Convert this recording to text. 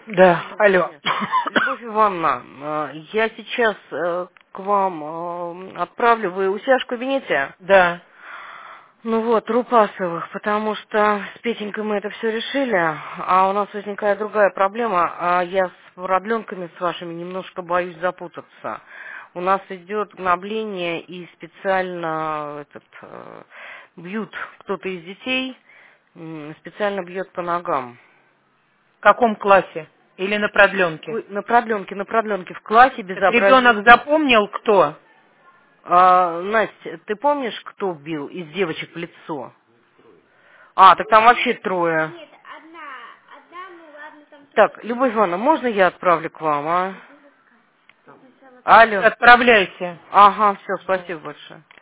Да, алло. Любовь Ивановна, я сейчас к вам отправлю. Вы у себя в кабинете? Да. Ну вот, Рупасовых, потому что с Петенькой мы это все решили, а у нас возникает другая проблема, а я с продленками с вашими немножко боюсь запутаться. У нас идет гнобление и специально бьют кто-то из детей, специально бьет по ногам. В каком классе? Или на продленке? На продленке в классе Так безобразие. ребенок запомнил, кто? Настя, ты помнишь, кто бил из девочек в лицо? А, так там вообще трое. Нет, одна, ну ладно, там... Так, Любовь Ивановна, можно я отправлю к вам, а? Алло. Отправляйте. Ага, все, Да. спасибо большое.